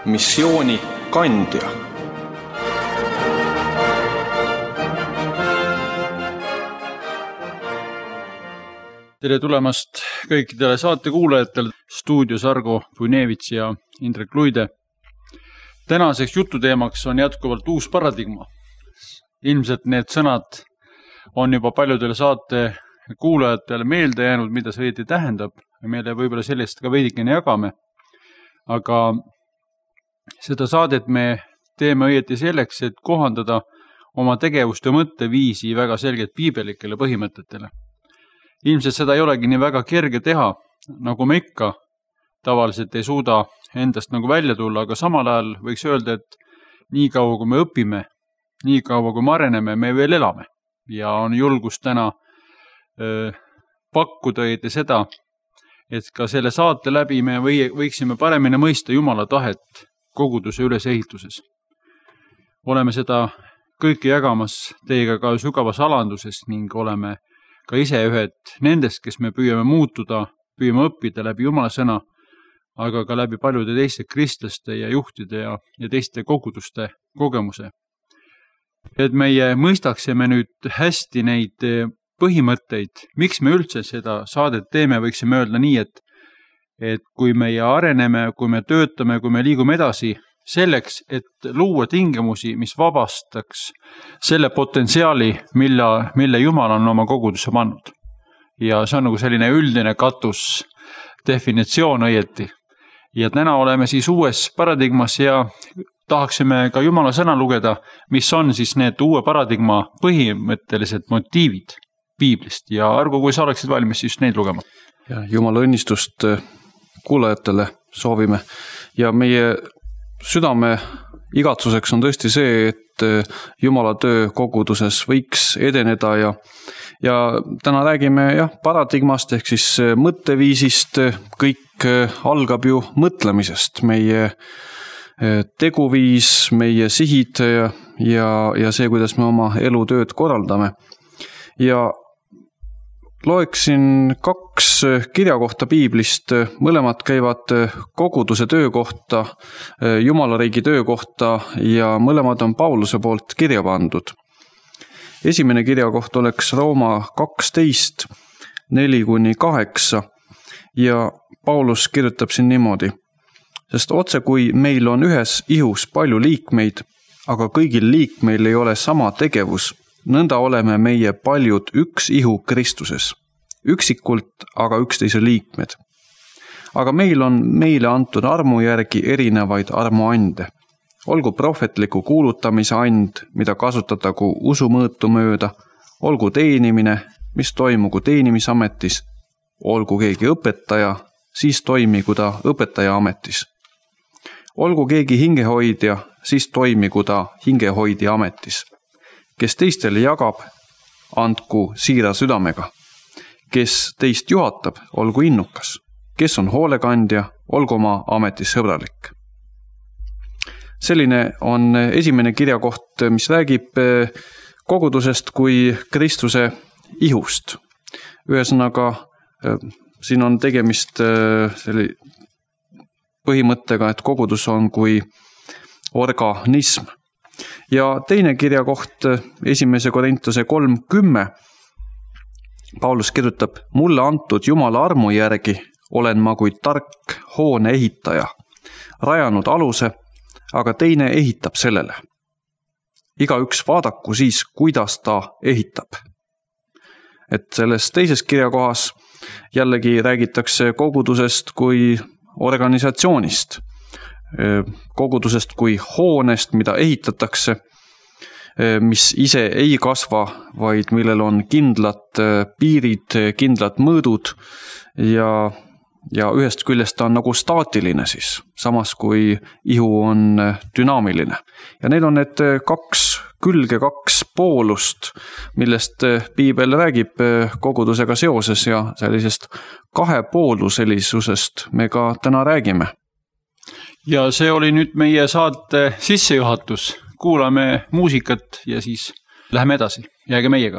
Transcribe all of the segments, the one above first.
missiooni kandja. Tere tulemast kõikidele saatekuulajatele, stuudios Argo Puinevits ja Indrek Luide. Tänaseks jututeemaks on jätkuvalt uus paradigma. Ilmselt need sõnad on juba paljudele saate kuulajatele meelde jäänud, mida see õieti tähendab. Meile võib-olla sellest ka veidikene jagame. Aga seda saadet me teeme õieti selleks, et kohandada oma tegevust ja mõtteviisi väga selgelt piibelikele põhimõtetele. Ilmselt seda ei olegi nii väga kerge teha, nagu me ikka tavaliselt ei suuda endast nagu välja tulla, aga samal ajal võiks öelda, et nii kaua kui me õpime, nii kaua kui me areneme, me veel elame. Ja on julgus täna pakkuda õieti seda, et ka selle saate läbi me võiksime paremini mõista Jumala tahet koguduse ülesehituses. Oleme seda kõike jagamas teiega ka sügavas alanduses ning oleme ka ise ühed nendest, kes me püüame muutuda, püüame õppida läbi Jumala sõna, aga ka läbi paljude teiste kristlaste ja juhtide ja teiste koguduste kogemuse. Et meie mõistaksime nüüd hästi neid põhimõtteid, miks me üldse seda saadet teeme, võiksime öelda nii, et kui meie areneme, kui me töötame, kui me liigume edasi, selleks, et luua tingimusi, mis vabastaks selle potentsiaali, mille Jumal on oma kogudusse pannud. Ja see on nagu selline üldine katus definitsioon õieti. Ja täna oleme siis uues paradigmas ja tahaksime ka Jumala sõna lugeda, mis on siis need uue paradigma põhimõttelised motiivid Piiblist. Ja Argo, kui sa oleksid valmis, siis neid lugema. Ja Jumala õnnistust kuulajatele soovime. Ja meie südame igatsuseks on tõesti see, et Jumala töö koguduses võiks edeneda ja täna räägime paradigmast ehk siis mõtteviisist. Kõik algab ju mõtlemisest, meie teguviis, meie sihid ja see, kuidas me oma elutööd korraldame. Ja loeksin 2 kirjakohta Piiblist, mõlemad käivad koguduse töö kohta, Jumala riigi töö kohta ja mõlemad on Pauluse poolt kirja pandud. Esimene kirjakoht oleks Rooma 12, 4-8 ja Paulus kirjutab siin niimoodi. Sest otse kui meil on ühes ihus palju liikmeid, aga kõigil liikmeil ei ole sama tegevus, nõnda oleme meie paljud üks ihu Kristuses, üksikult aga üksteise liikmed. Aga meil on meile antud armu järgi erinevaid armuande. Olgu prohvetliku kuulutamise and, mida kasutatagu usumõõtu mööda, olgu teenimine, mis toimugu teenimisametis, olgu keegi õpetaja, siis toimigu ta õpetaja ametis. Olgu keegi hingehoidja, siis toimigu ta hingehoidja ametis. Kes teistele jagab, andku siira südamega. Kes teist juhatab, olgu innukas. Kes on hoolekandja, olgu oma ametis sõbralik. Selline on esimene kirjakoht, mis räägib kogudusest kui Kristuse ihust. Ühesõnaga, siin on tegemist põhimõttega, et kogudus on kui organism. Ja teine kirjakoht, 1. Korintuse 3:10, Paulus kirjutab, mulle antud Jumala armu järgi olen ma kui tark hoone ehitaja, rajanud aluse, aga teine ehitab sellele. Igaüks vaadaku siis, kuidas ta ehitab. Et selles teises kirjakohas jällegi räägitakse kogudusest kui organisatsioonist, kogudusest kui hoonest, mida ehitatakse, mis ise ei kasva, vaid millel on kindlad piirid, kindlad mõõdud ja ühest küljest ta on nagu staatiline siis, samas kui ihu on dünaamiline. Ja neil on need 2 külge, 2 poolust, millest Piibel räägib kogudusega seoses ja sellisest 2 poolusellisusest me ka täna räägime. Ja see oli nüüd meie saate sissejuhatus. Kuulame muusikat ja siis läheme edasi. Jääge meiega.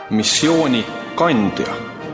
missiooni kandja.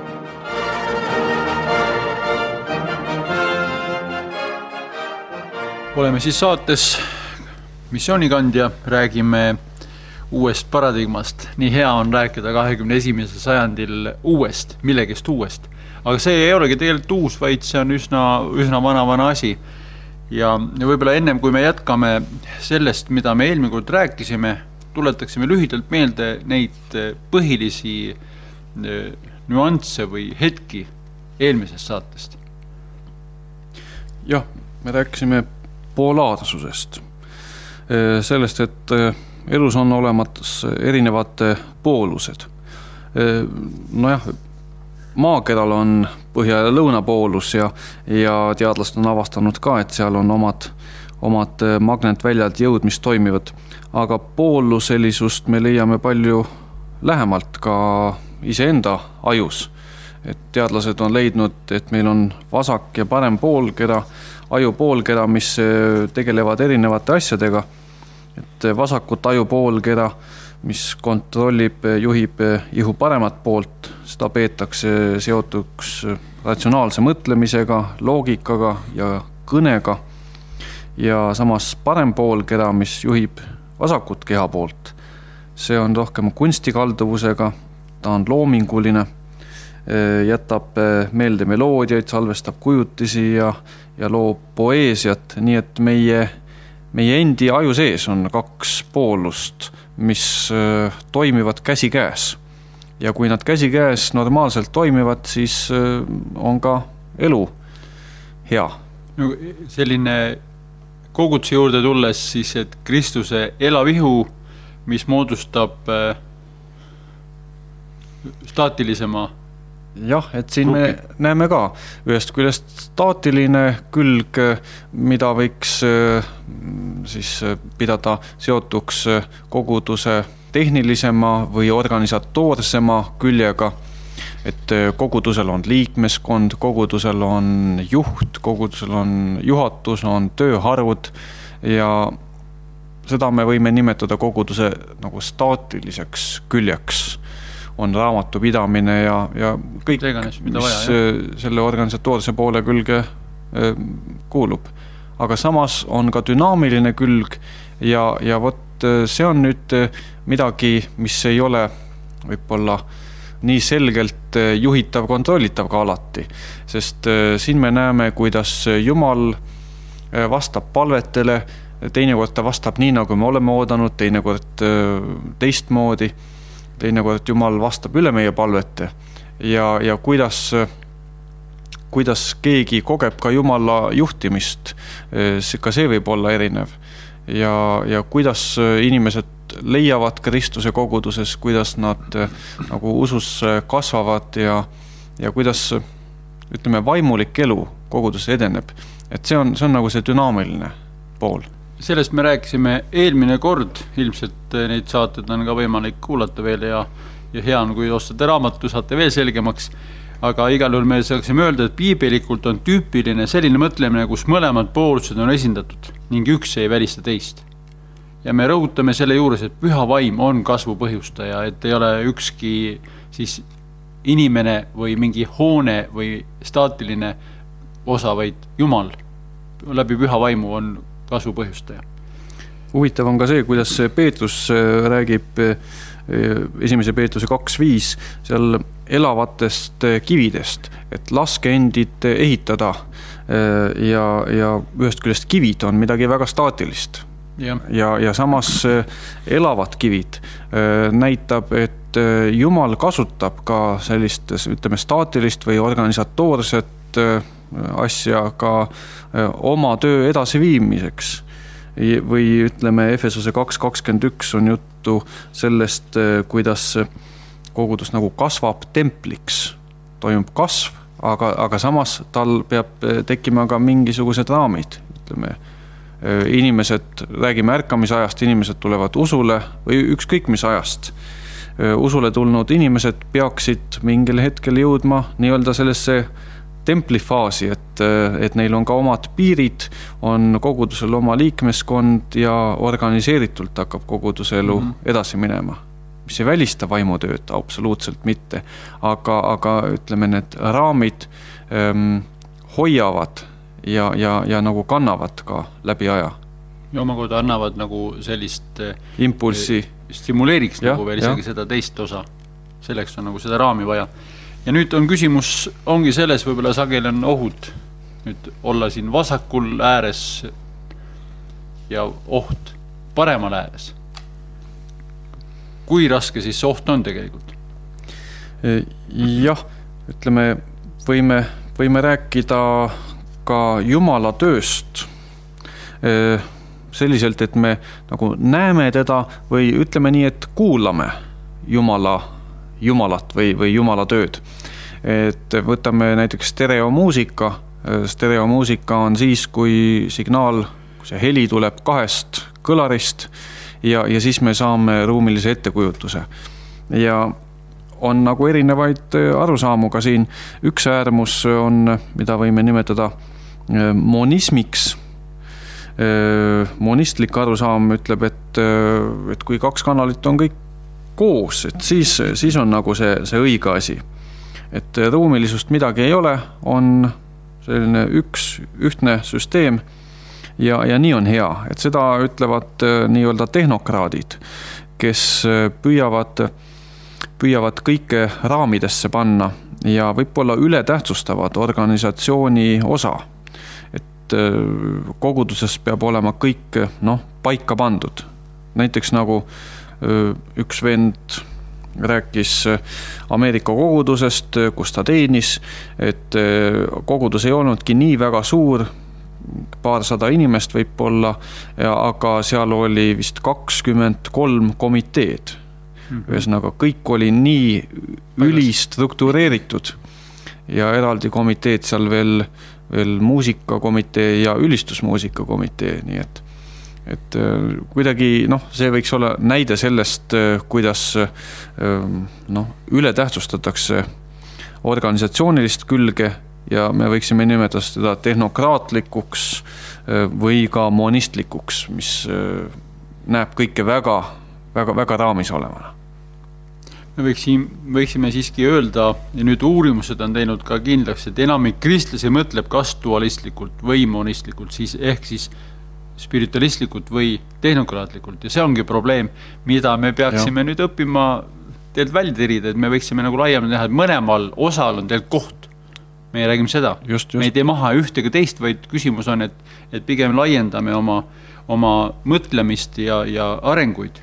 Oleme siis saates Missioonikandja, räägime uuest paradigmast. Nii hea on rääkida 21. sajandil uuest, millegest uuest. Aga see ei olegi tegelikult uus, vaid see on üsna vana asi. Ja võib-olla ennem, kui me jätkame sellest, mida me eelmine kord rääkisime, tuletaksime lühidalt meelde neid põhilisi nüansse või hetki eelmisest saatest. Jah, me rääkisime polaarsusest. Sellest, et elus on olemas erinevad poolused. Nojah, maakeral on põhja- ja lõunapoolus ja teadlased on avastanud ka, et seal on omad magnetväljad jõud, mis toimivad. Aga pooluselisust me leiame palju lähemalt ka iseenda ajus. Et teadlased on leidnud, et meil on vasak ja parem poolkera, aju poolkera, mis tegelevad erinevate asjadega. Et vasakut aju poolkera, mis kontrollib, juhib ihu paremat poolt, seda peetakse seotuks ratsionaalse mõtlemisega, loogikaga ja kõnega. Ja samas parem poolkera, mis juhib vasakut keha poolt, see on rohkem kunstikalduvusega, ta on loominguline, jätab meelde meloodiaid, salvestab kujutisi ja loob poeesiat, nii et meie endi aju sees on kaks poolust, mis toimivad käsikäes. Ja kui nad käsikäes normaalselt toimivad, siis on ka elu hea. No, selline koguduse juurde tulles siis, et Kristuse elav ihu, mis moodustab staatilisema. Jah, et siin me näeme ka ühest küljest staatiline külg, mida võiks siis pidada seotuks koguduse tehnilisema või organisatoorsema küljega, et kogudusel on liikmeskond, kogudusel on juht, kogudusel on juhatus, on tööharud ja seda me võime nimetada koguduse nagu staatiliseks küljeks. On raamatupidamine ja kõik, mis selle organisatoorse poole külge kuulub. Aga samas on ka dünaamiline külg ja vot see on nüüd midagi, mis ei ole võib-olla nii selgelt juhitav, kontrollitav ka alati. Sest siin me näeme, kuidas Jumal vastab palvetele, teinekord ta vastab nii, nagu me oleme oodanud, teinekord teistmoodi. Teinekord Jumal vastab üle meie palvete ja kuidas keegi kogeb ka Jumala juhtimist, ka see võib olla erinev. Ja kuidas inimesed leiavad Kristuse koguduses, kuidas nad nagu usus kasvavad ja kuidas, ütleme, vaimulik elu koguduses edeneb. Et see on nagu see dünaamiline pool. Sellest me rääkisime eelmine kord, ilmselt neid saated on ka võimalik kuulata veel ja hea on, kui ostate raamatu, saate veel selgemaks, aga igal juhul me saaksime öelda, et piibelikult on tüüpiline selline mõtlemine, kus mõlemad poolused on esindatud ning üks ei välista teist. Ja me rõhutame selle juures, et püha vaim on kasvu põhjustaja, et ei ole ükski siis inimene või mingi hoone või staatiline osa, vaid Jumal läbi püha vaimu on kasvu põhjustaja. Huvitav on ka see, kuidas Peetrus räägib 1. Peetruse 2.5 seal elavatest kividest, et laske endid ehitada ja ühest küljest kivid on midagi väga staatilist. Ja samas elavad kivid näitab, et Jumal kasutab ka sellist, ütleme, staatilist või organisatoorset asja ka oma töö edasiviimiseks. Või ütleme, Efesose 2.21 on juttu sellest, kuidas kogudus nagu kasvab templiks. Toimub kasv, aga samas tal peab tekkima ka mingisugused raamid. Ütleme, inimesed, räägime ärkamisajast, inimesed tulevad usule või ükskõik mis ajast. Usule tulnud inimesed peaksid mingil hetkel jõudma nii-öelda sellesse templifaasi, et neil on ka omad piirid, on kogudusel oma liikmeskond ja organiseeritult hakkab koguduse elu edasi minema. mis ei välista vaimutööd, absoluutselt mitte. Aga ütleme, need raamid hoiavad ja nagu kannavad ka läbi aja. Ja omakorda annavad nagu sellist impulsi. Stimuleeriks nagu veel isegi seda teist osa. Selleks on nagu seda raami vaja. Ja nüüd on küsimus, ongi selles võib-olla sageli on ohud nüüd olla siin vasakul ääres ja oht paremal ääres. Kui raske siis see oht on tegelikult? Jah, ütleme, võime rääkida ka Jumala tööst selliselt, et me nagu näeme teda või ütleme nii, et kuulame Jumalat või Jumala tööd. Et võtame näiteks stereomuusika. Stereomuusika on siis, kui signaal, kui see heli tuleb 2 kõlarist ja siis me saame ruumilise ettekujutuse. Ja on nagu erinevaid arusaamu ka siin. Üks äärmus on, mida võime nimetada monismiks. Monistlik arusaam ütleb, et kui 2 kanalit on kõik koos, et siis on nagu see õige asi. Et ruumilisust midagi ei ole, on selline ühtne süsteem ja nii on hea. Et seda ütlevad nii-öelda tehnokraadid, kes püüavad kõike raamidesse panna ja võib-olla ületähtsustavad organisatsiooni osa. Et koguduses peab olema kõik paika pandud. Näiteks nagu üks vend rääkis Ameerika kogudusest, kus ta teenis, et kogudus ei olnudki nii väga suur, 200 inimest võib-olla, aga seal oli vist 23 komiteed. Ühesõnaga, kõik oli nii ülistruktureeritud ja eraldi komiteed seal veel muusikakomitee ja ülistusmuusikakomitee, nii et kuidagi, see võiks olla näide sellest, kuidas ületähtsustatakse organisatsioonilist külge ja me võiksime nimetada seda tehnokraatlikuks või ka monistlikuks, mis näeb kõike väga, väga, väga raamis olevana. Me võiksime siiski öelda, ja nüüd uurimused on teinud ka kindlaks, et enamik kristlasi mõtleb kas dualistlikult või monistlikult, ehk siis spiritualistlikult või tehnokraatlikult ja see ongi probleem, mida me peaksime nüüd õppima teilt välja tirida, et me võiksime nagu laiemalt näha, et mõlemal osal on teil koht. Me räägime seda. Just. Me ei tee maha ühtega teist, vaid küsimus on, et pigem laiendame oma mõtlemist ja arenguid.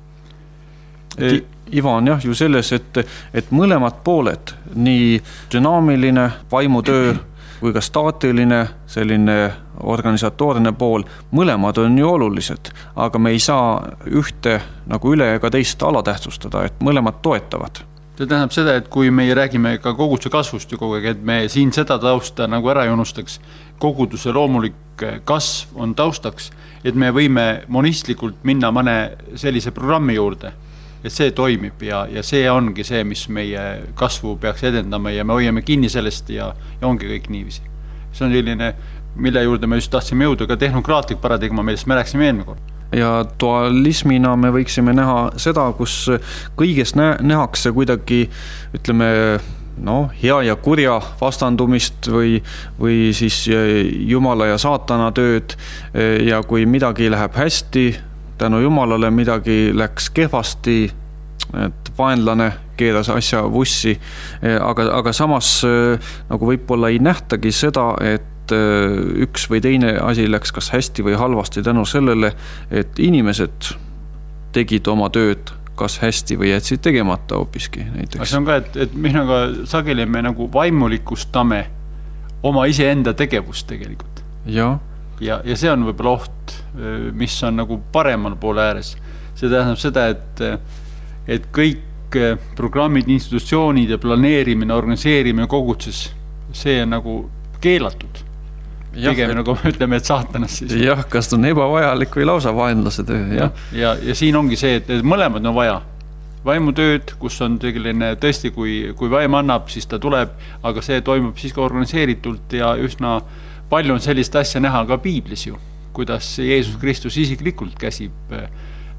Iva on ju selles, et mõlemad pooled, nii dünaamiline vaimutöö kui ka staatiline, selline organisatoorne pool, mõlemad on ju olulised, aga me ei saa ühte nagu üle ega teist alatähtsustada, et mõlemad toetavad. See tähendab seda, et kui me räägime ka koguduse kasvust ju kogu aeg, et me siin seda tausta nagu ära ei unustaks, koguduse loomulik kasv on taustaks, et me võime monistlikult minna mõne sellise programmi juurde, et see toimib ja see ongi see, mis meie kasvu peaks edendama ja me hoiame kinni sellest ja ongi kõik niiviisi. See on selline, mille juurde me just tahtsime jõuda, ka tehnokraatlik paradigma, millest me rääksime eelmine kord. Ja dualismina me võiksime näha seda, kus kõigest nähakse kuidagi, ütleme, hea ja kurja vastandumist või siis Jumala ja saatana tööd ja kui midagi läheb hästi, tänu Jumalale midagi läks kehvasti, et vaenlane keeras asja vussi, aga samas nagu võib-olla ei nähtagi seda, et üks või teine asi läks kas hästi või halvasti tänu sellele, et inimesed tegid oma tööd kas hästi või jätsid tegemata hoopiski näiteks. See on ka, et minuga sageli me nagu vaimulikustame oma iseenda tegevust tegelikult. Ja see on võib-olla oht, mis on nagu paremal poole ääres. See tähendab seda, et kõik programmid, institutsioonid ja planeerimine, organiseerimine kogudses, see on nagu keelatud. Pigem nagu ütleme, et saatanas siis. Jah, kas on ebavajalik või lausa vaenlase töö. Ja siin ongi see, et mõlemad on vaja. Vaimutööd, kus on tegeline tõesti, kui vaim annab, siis ta tuleb, aga see toimub siis ka organiseeritult ja üsna palju on sellist asja näha ka piiblis ju, kuidas Jeesus Kristus isiklikult käsib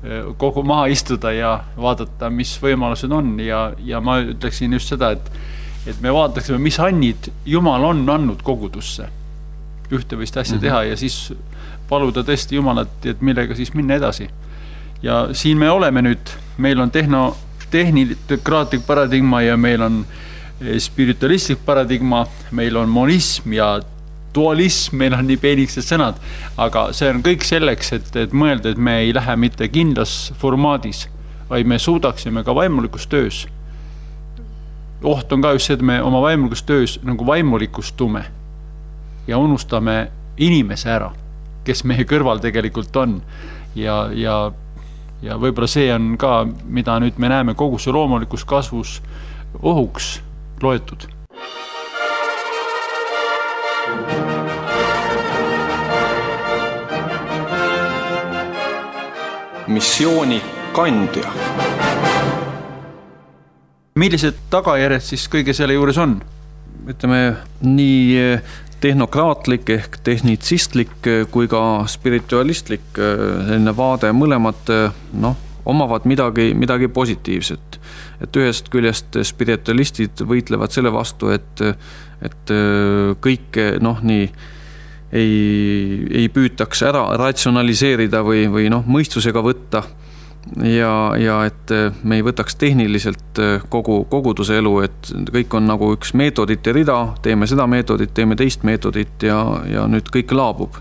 kogu maha istuda ja vaadata, mis võimalused on ja ma ütleksin just seda, et me vaataksime, mis annid Jumal on andnud kogudusse ühte võist asja teha ja siis paluda tõesti Jumalat, et millega siis minna edasi. Ja siin me oleme nüüd, meil on tehnokraatlik paradigma ja meil on spiritualistlik paradigma, meil on monism ja dualism, meil on nii peeniksed sõnad, aga see on kõik selleks, et mõelda, et me ei lähe mitte kindlas formaadis, vaid me suudaksime ka vaimulikus töös. Oht on ka just see, et me oma vaimulikus töös nagu vaimulikustume ja unustame inimese ära, kes meie kõrval tegelikult on ja võib-olla see on ka, mida nüüd me näeme kogu see loomulikus kasvus ohuks loetud. Missiooni kandja. Millised tagajärjed siis kõige selle juures on? Ütleme, nii tehnokraatlik ehk tehnitsistlik kui ka spiritualistlik selline vaade mõlemad omavad midagi positiivset. Et ühest küljest spiritualistid võitlevad selle vastu, et kõike nii ei püütaks ära ratsionaliseerida või mõistusega võtta ja et me ei võtaks tehniliselt kogu koguduse elu, et kõik on nagu üks meetodite rida, teeme seda meetodit, teeme teist meetodit ja nüüd kõik laabub.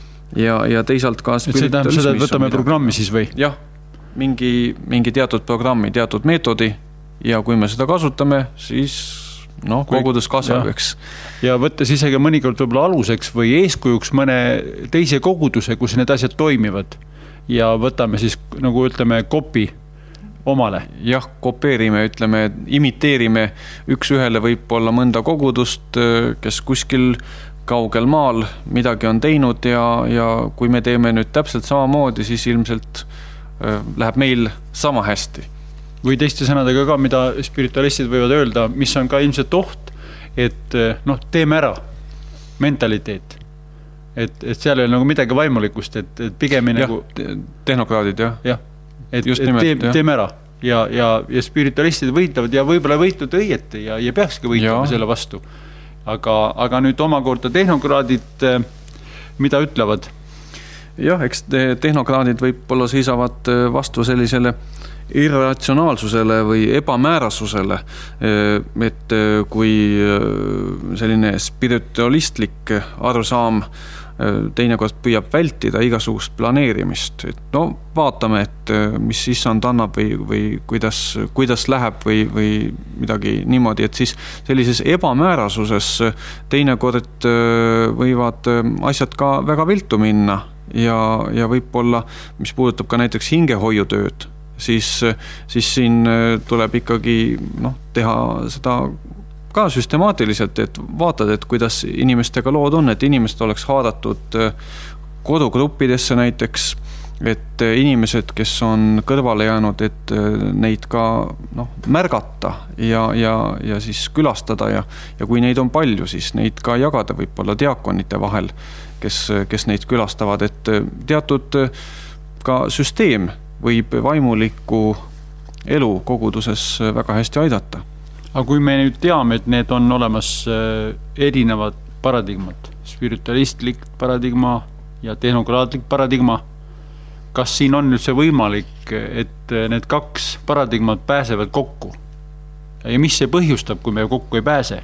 Ja teisalt ka spiritualismis. Seda võtame programmi siis või? Jah, mingi teatud programmi, teatud meetodi ja kui me seda kasutame, siis kogudus kasvab, eks. Ja võttes isegi mõnikord võib-olla aluseks või eeskujuks mõne teise koguduse, kus need asjad toimivad ja võtame siis, nagu ütleme, kopi omale. Jah, kopeerime, ütleme, imiteerime üks ühele võib olla mõnda kogudust, kes kuskil kaugel maal midagi on teinud ja kui me teeme nüüd täpselt samamoodi, siis ilmselt läheb meil sama hästi. Või teiste sõnadega ka, mida spiritualistid võivad öelda, mis on ka ilmselt oht, et teeme ära mentaliteet. Et seal ei ole nagu midagi vaimulikust, et pigem nagu... Tehnokraadid, jah. Jah, et teeme ära. Ja spiritualistid võitlevad ja võib-olla võitnud õieti ja peakski võitlema selle vastu. Aga nüüd omakorda tehnokraadid, mida ütlevad? Jah, eks tehnokraadid võib-olla seisavad vastu sellisele irratsionaalsusele või ebamäärasusele, et kui selline spiritualistlik arusaam teinekord püüab vältida igasugust planeerimist, et vaatame, et mis issand annab või kuidas läheb või midagi niimoodi, et siis sellises ebamäärasuses teinekord võivad asjad ka väga viltu minna ja võib-olla, mis puudutab ka näiteks hingehoiutööd, siis siin tuleb ikkagi teha seda ka süstemaatiliselt, et vaatad, et kuidas inimestega lood on, et inimesed oleks haadatud kodugruppidesse näiteks, et inimesed, kes on kõrvale jäänud, et neid ka märgata ja siis külastada ja kui neid on palju, siis neid ka jagada võib-olla diakonite vahel, kes neid külastavad, et teatud ka süsteem võib vaimuliku elu koguduses väga hästi aidata. Aga kui me nüüd teame, et need on olemas erinevad paradigmad, spiritualistlik paradigma ja tehnokraatlik paradigma, kas siin on nüüd see võimalik, et need kaks paradigmad pääsevad kokku? Ja mis see põhjustab, kui me kokku ei pääse?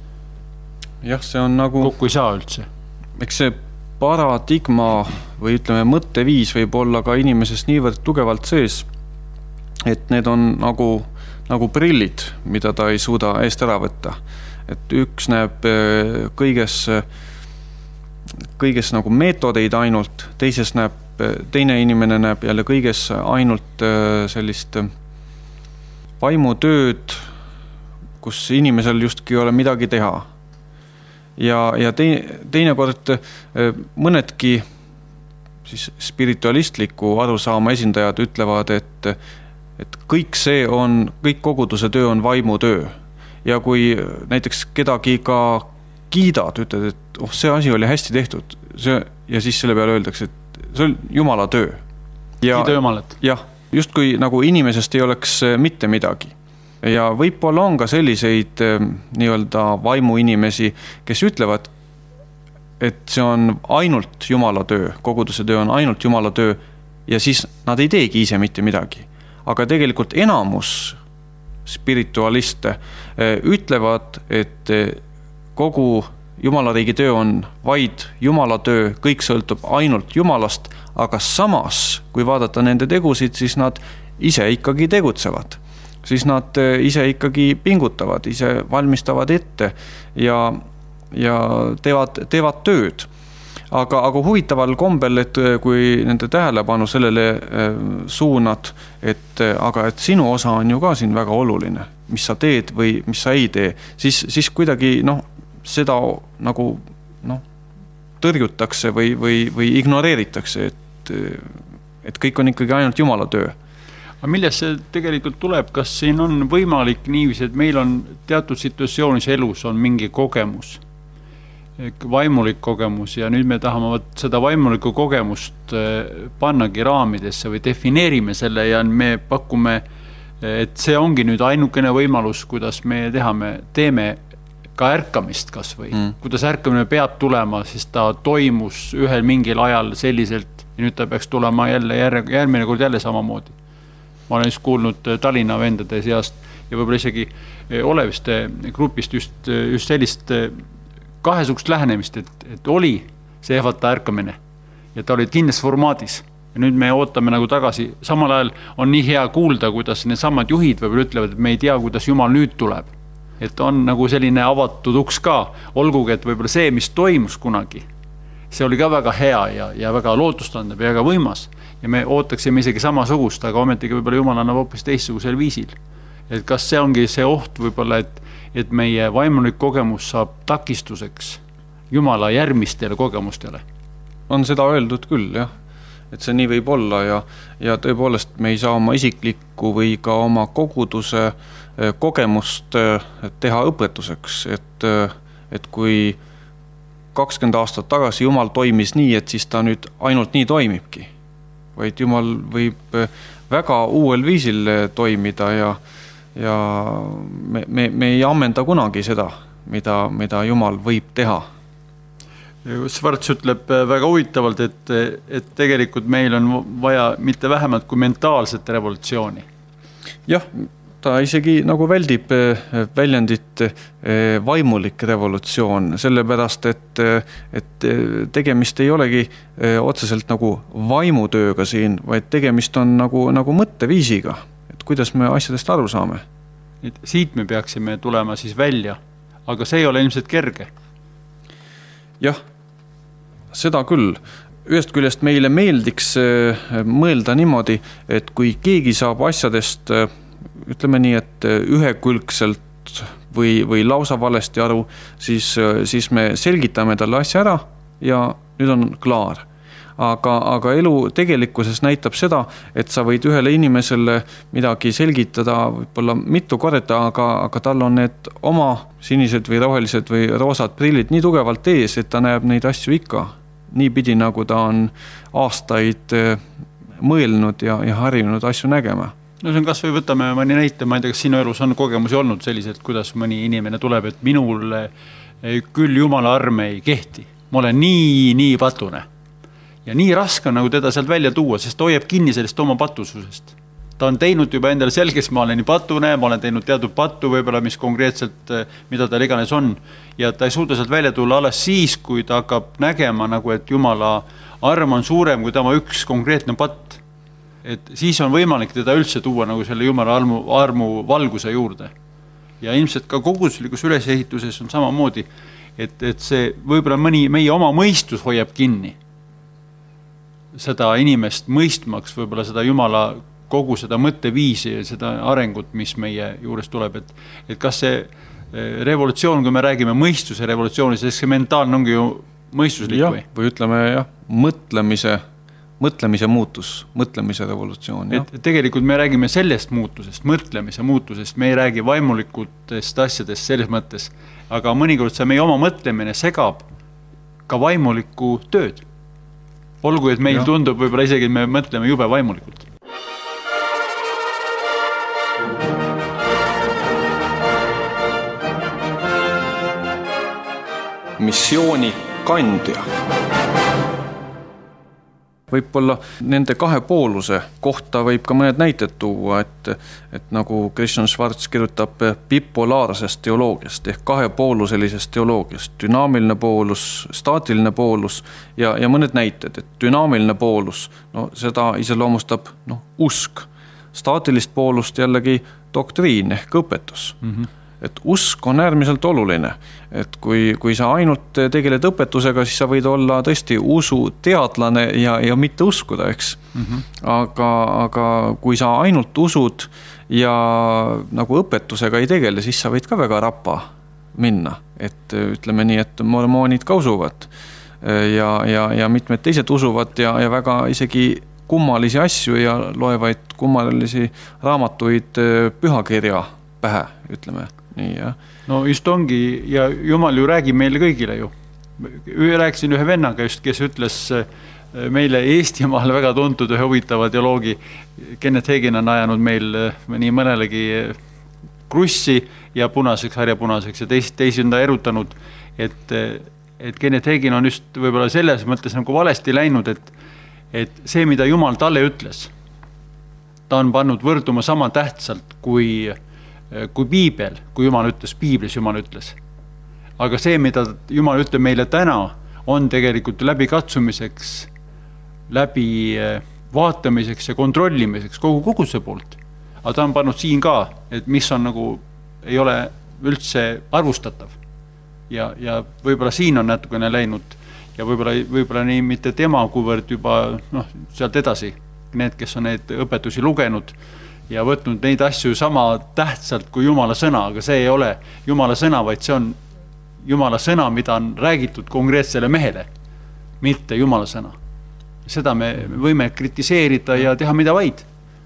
Jah, see on nagu... Kokku ei saa üldse. Eks see paradigma või ütleme mõtteviis võib olla ka inimeses niivõrd tugevalt sees, et need on nagu prillid, mida ta ei suuda eest ära võtta. Et üks näeb kõiges nagu meetodeid ainult, teine inimene näeb jälle kõiges ainult sellist vaimutööd, kus inimesel justki ei ole midagi teha. Ja teinekord mõnedki siis spiritualistliku arusaama esindajad ütlevad, et kõik koguduse töö on vaimutöö. Ja kui näiteks kedagi ka kiidad, ütled, et see asi oli hästi tehtud ja siis selle peale öeldakse, et see on Jumala töö. kiida Jumalat. Jah, justkui nagu inimesest ei oleks mitte midagi. Ja võib-olla on ka selliseid nii-öelda vaimuinimesi, kes ütlevad, et see on ainult Jumala töö, koguduse töö on ainult Jumala töö ja siis nad ei teegi ise mitte midagi. Aga tegelikult enamus spiritualiste ütlevad, et kogu Jumala riigi töö on vaid Jumala töö, kõik sõltub ainult Jumalast, aga samas, kui vaadata nende tegusid, siis nad ise ikkagi tegutsevad. Siis nad ise ikkagi pingutavad, ise valmistavad ette ja teevad tööd. Aga huvitaval kombel, et kui nende tähelepanu sellele suunad, et sinu osa on ju ka siin väga oluline, mis sa teed või mis sa ei tee, siis kuidagi seda nagu tõrjutakse või ignoreeritakse, et kõik on ikkagi ainult Jumala töö. Aga millest see tegelikult tuleb? Kas siin on võimalik niiviisi, et meil on teatud situatsioonis elus on mingi kogemus, vaimulik kogemus ja nüüd me tahame seda vaimulikku kogemust pannagi raamidesse või defineerime selle ja me pakume, et see ongi nüüd ainukene võimalus, kuidas me teeme ka ärkamist kas või. Kuidas ärkamine peab tulema, siis ta toimus ühel mingil ajal selliselt ja nüüd ta peaks tulema järgmine kord jälle samamoodi. Ma olen just kuulnud Tallinna vendade seast ja võib-olla isegi oleviste grupist just sellist kahesugust lähenemist, et oli see ehvata ärkamine ja ta oli kindlas formaadis. Ja nüüd me ootame nagu tagasi. Samal ajal on nii hea kuulda, kuidas need samad juhid võib-olla ütlevad, et me ei tea, kuidas Jumal nüüd tuleb. Et on nagu selline avatud uks ka, olgugi, et võib-olla see, mis toimus kunagi, see oli ka väga hea ja väga lootustandev ja väga võimas. Ja me ootaksime isegi samasugust, aga ometigi võib-olla Jumal annab hoopis teistsugusel viisil. Et kas see ongi see oht võib-olla, et meie vaimulik kogemus saab takistuseks Jumala järgmistele kogemustele? On seda öeldud küll, jah. Et see nii võib olla ja tõepoolest me ei saa oma isiklikku või ka oma koguduse kogemust teha õpetuseks, et kui 20 aastat tagasi Jumal toimis nii, et siis ta nüüd ainult nii toimibki. Vaid Jumal võib väga uuel viisil toimida ja me ei ammenda kunagi seda, mida Jumal võib teha. Svarts ütleb väga huvitavalt, et tegelikult meil on vaja mitte vähemalt kui mentaalset revolutsiooni. Jah, ta isegi nagu väldib väljendit vaimulik revolutsioon, sellepärast, et tegemist ei olegi otseselt nagu vaimutööga siin, vaid tegemist on nagu mõtteviisiga, et kuidas me asjadest aru saame. Siit me peaksime tulema siis välja, aga see ei ole ilmselt kerge. Jah, seda küll. Ühest küljest meile meeldiks mõelda niimoodi, et kui keegi saab asjadest ütleme nii, et ühekülgselt või lausa valesti aru, siis me selgitame talle asja ära ja nüüd on klaar. Aga elu tegelikkuses näitab seda, et sa võid ühele inimesele midagi selgitada võib-olla mitu korda, aga tal on need oma sinised või rohelised või roosad prillid nii tugevalt ees, et ta näeb neid asju ikka nii pidi, nagu ta on aastaid mõelnud ja harjunud asju nägema. No see on kas või võtame mõni näite, ma ei tea, kas sinu elus on kogemusi olnud sellised, kuidas mõni inimene tuleb, et minul küll Jumala arme ei kehti. Ma olen nii patune. Ja nii raske on nagu teda sealt välja tuua, sest ta hoiab kinni sellest oma patususest. Ta on teinud juba endale selgeks, ma olen nii patune, ma olen teinud teatud pattu võib-olla, mis konkreetselt, mida tal iganes on. Ja ta ei suuda sealt välja tulla alles siis, kui ta hakkab nägema, nagu et Jumala arm on suurem kui tema üks konkreetne patt. Et siis on võimalik teda üldse tuua nagu selle Jumala armu valguse juurde. Ja ilmselt ka koguduslikus ülesehituses on samamoodi, et see võib-olla mõni meie oma mõistus hoiab kinni seda inimest mõistmaks, võib-olla seda Jumala kogu seda mõtteviisi ja seda arengut, mis meie juures tuleb. Et kas see revolutsioon, kui me räägime mõistuse revolutsiooni, siis see mentaalne ongi ju mõistuslik või ütleme mõtlemise muutus, mõtlemise revolutsioon. Et tegelikult me räägime sellest muutusest, mõtlemise muutusest, me ei räägi vaimulikutest asjadest selles mõttes, aga mõnikord see meie oma mõtlemine segab ka vaimulikku tööd. olgu, et meil tundub võib-olla isegi, et me mõtleme jube vaimulikult. Missiooni kandja. Võib-olla nende kahe pooluse kohta võib ka mõned näited tuua, et nagu Christian Schwarz kirjutab bipolaarsest teoloogiast ehk kahepooluselisest teoloogiast, dünaamiline poolus, staatiline poolus ja mõned näited, et dünaamiline poolus, no seda iseloomustab usk, staatilist poolust jällegi doktriin ehk õpetus. Et usk on äärmiselt oluline, et kui sa ainult tegeled õpetusega, siis sa võid olla tõesti usu teadlane ja mitte uskuda, eks. Aga kui sa ainult usud ja nagu õpetusega ei tegele, siis sa võid ka väga rapa minna. Et ütleme nii, et mormoonid ka usuvad ja mitmed teised usuvad ja väga isegi kummalisi asju ja loevaid kummalisi raamatuid pühakirja pähe, ütleme. Nii, ja. No just ongi ja Jumal ju räägib meile kõigile ju. Rääkisin ühe vennaga just, kes ütles meile Eestimaal väga tuntud ühe huvitava teoloogi. Kenneth Hagin on ajanud meil nii mõnelegi krussi ja punaseks, harjapunaseks ja teisi on ta erutanud, et Kenneth Hagin on just võib-olla selles mõttes nagu valesti läinud, et see, mida Jumal talle ütles, ta on pannud võrduma sama tähtsalt kui Piibel, kui Jumal ütles, Piiblis Jumal ütles. Aga see, mida Jumal ütleb meile täna, on tegelikult läbi katsumiseks, läbi vaatamiseks ja kontrollimiseks kogu koguduse poolt. Aga ta on pannud siin ka, et mis on nagu, ei ole üldse arvustatav. Ja võib-olla siin on natukene läinud ja võib-olla nii mitte tema, kuvõrd juba sealt edasi, need, kes on neid õpetusi lugenud, ja võtnud neid asju sama tähtsalt kui Jumala sõna, aga see ei ole Jumala sõna, vaid see on Jumala sõna, mida on räägitud konkreetsele mehele, mitte Jumala sõna. Seda me võime kritiseerida ja teha mida vaid.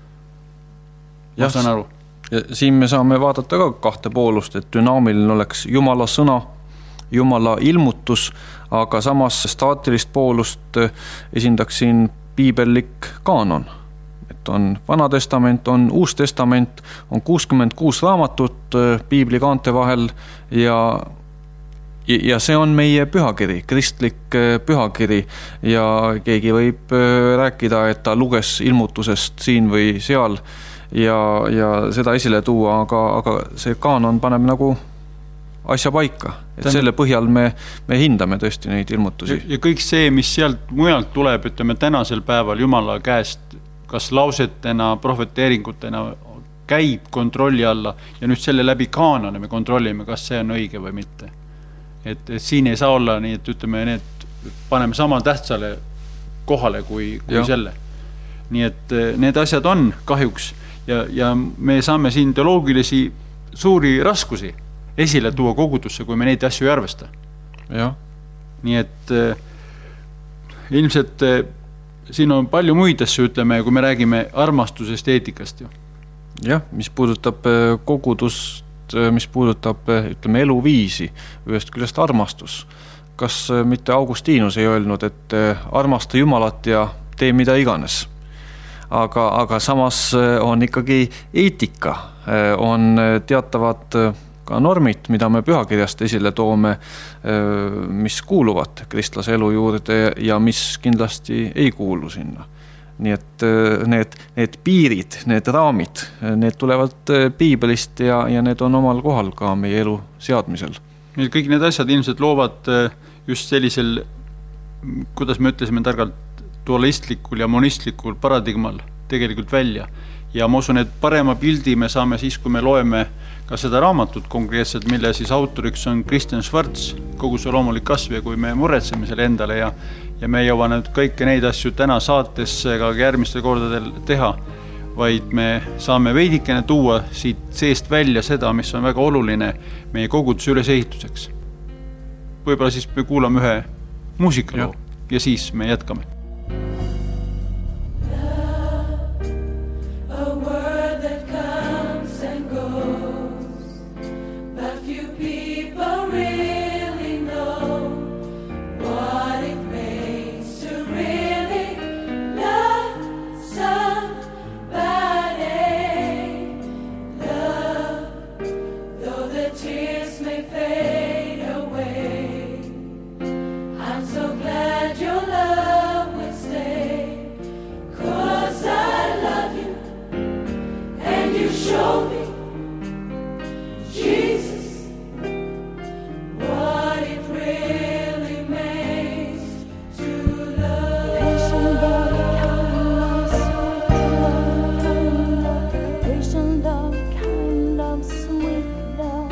Ma saan aru. Ja siin me saame vaadata ka kahte poolust, et dünaamiline oleks Jumala sõna, Jumala ilmutus, aga samas staatilist poolust esindaks siin piibellik kaanon. Et on Vana testament, on Uus testament, on 66 raamatut piibli kaante vahel ja see on meie pühakiri, kristlik pühakiri ja keegi võib rääkida, et ta luges ilmutusest siin või seal ja seda esile tuua, aga see kaanon paneb nagu asja paika, et selle põhjal me hindame tõesti neid ilmutusi. Ja kõik see, mis sealt mujalt tuleb, ütleme tänasel päeval Jumala käest, kas lausetena, profeteeringutena käib kontrolli alla ja nüüd selle läbi kaanone me kontrollime, kas see on õige või mitte. Et siin ei saa olla nii, et ütleme, need paneme sama tähtsale kohale kui selle. Nii et need asjad on kahjuks ja me saame siin teoloogilisi suuri raskusi esile tuua kogudusse, kui me neid asju ei arvesta. Ja. Nii et ilmselt siin on palju muid asju, ütleme, kui me räägime armastusest ja eetikast ju. Jah, mis puudutab kogudust, mis puudutab, ütleme, eluviisi, ühest küljest armastus. Kas mitte Augustinus ei öelnud, et armasta Jumalat ja tee mida iganes? Aga samas on ikkagi eetika, on teatavad ka normid, mida me pühakirjast esile toome, mis kuuluvad kristlase elu juurde ja mis kindlasti ei kuulu sinna. Nii et need piirid, need raamid, need tulevad piibelist ja need on omal kohal ka meie elu seadmisel. Kõik need asjad ilmselt loovad just sellisel, kuidas me ütlesime targalt, dualistlikul ja monistlikul paradigmal tegelikult välja. Ja ma usun, et parema pildi me saame siis, kui me loeme ka seda raamatut konkreetselt, mille siis autoriks on Christian Schwarz, kogu see loomulik kasv ja kui me muretseme selle endale ja me jõuame nüüd kõike neid asju täna saatesse ka järgmistel kordadel teha, vaid me saame veidikene tuua siit seest välja seda, mis on väga oluline meie koguduse ülesehituseks. Võib-olla siis me kuulame ühe muusikaloo ja siis me jätkame. Really know what it means to really tears may fade away. I'm so glad your love will stay. 'Cause I love you and you show me, Jesus, what it really means to love. Patient love, patient love, kind love, sweet love,